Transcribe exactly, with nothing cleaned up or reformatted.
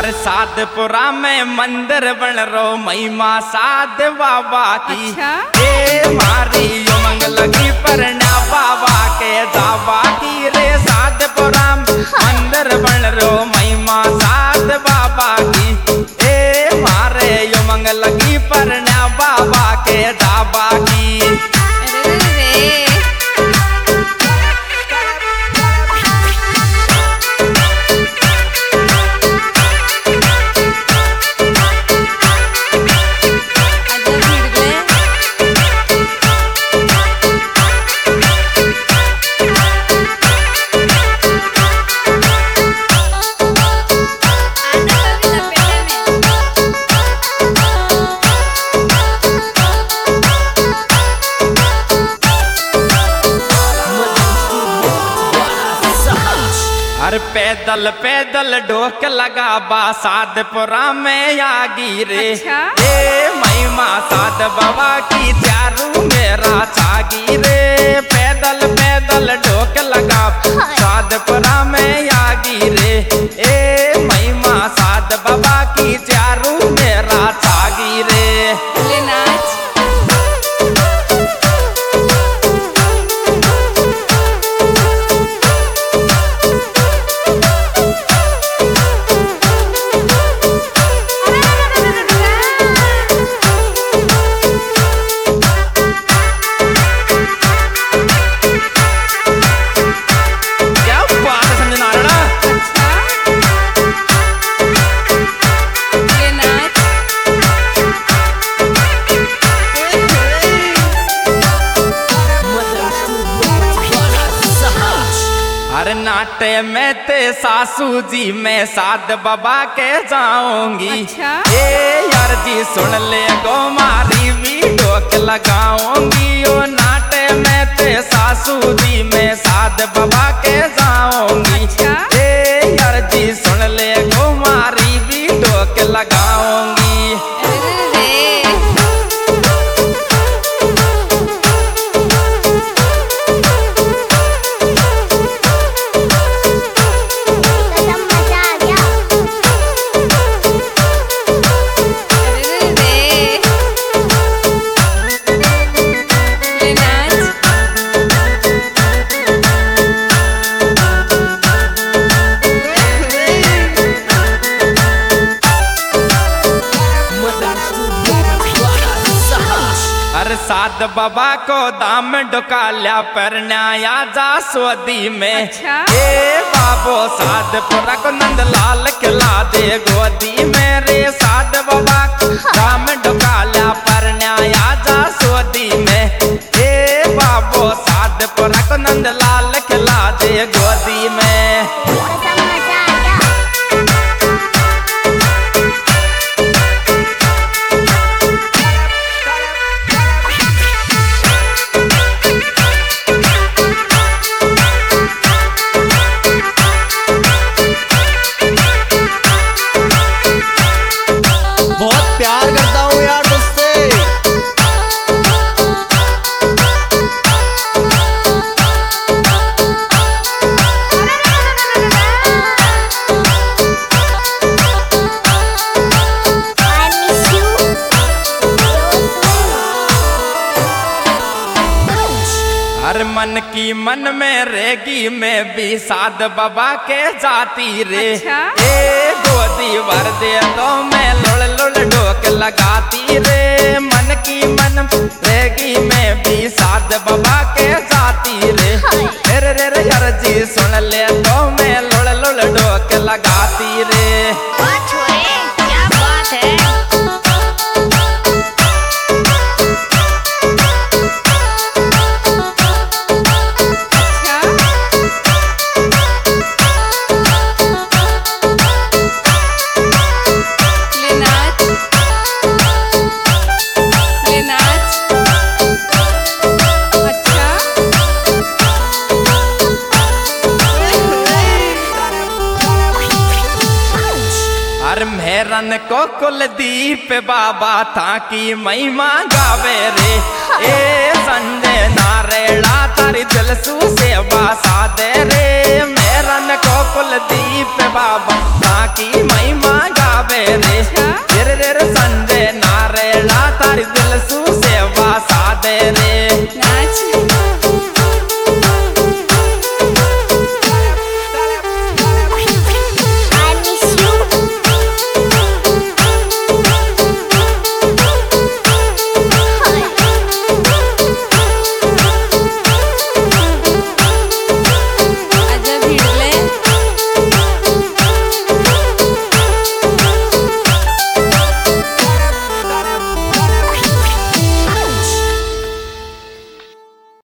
अरे साधपुरा में मंदिर बन रो महिमा साध बाबा की। अच्छा? ए मारी उमंग लगी परना बाबा के दावा की रे। साधपुरा में मंदिर बन रो महिमा साध बाबा की। ए मारे उमंग लगी परना बाबा के दावा की। अरे रे अरे पैदल पैदल ढोक लगा बा साधपुरा में आगी रे। अच्छा? ए महिमा साध बाबा की चारू मेरा छागी रे। पैदल पैदल ढोक लगा साधपुरा में आगी रे। ए महिमा साध बाबा की चारू मेरा छागी रे। ले नाच अरे नाटे में ते सासू जी मैं साध बाबा के जाऊंगी। अच्छा? ए यार जी सुन ले गो मारी भी ढोक लगाऊंगी। ओ नाटे में ते सासू जी मैं साध बाबा के जाऊंगी। अच्छा? ए यार जी सुन ले गो मारी भी ढोक लगाऊंगी। अरे रे अरे साध बाबा को दाम ढुका लिया पर न्याया जा सोदी में। अच्छा? ए बाबो साधपुरा को नंदलाल खिला दे गोदी में रे। साध बाबा को दाम ढुका लिया पर न्याया जा सोदी में। ए बाबो साधपुरा को नंदलाल खिला दे गोदी में। बहुत प्यार करता हूँ यार तुझसे। हर मन की मन में रेगी में भी साध बाबा के जाती रे। अच्छा? ए गोदी भर दे तो मैं लुड़ लुड़ ढोक लगाती रे। मन की मन रेगी में भी साध बाबा के जाती रे। रे रे रे यार जी सुन ले तो मैं लुड़ लुड़ ढोक लगाती रे। क्या बात है। अच्छा? अरे मेरन को कुलदीप बाबा ताकि महिमा गावे रे। ए संजय नारेला तारी जलसू सेवा सादे रे। मेरन को कुलदीप बाबा ताकि महिमा गावे रे।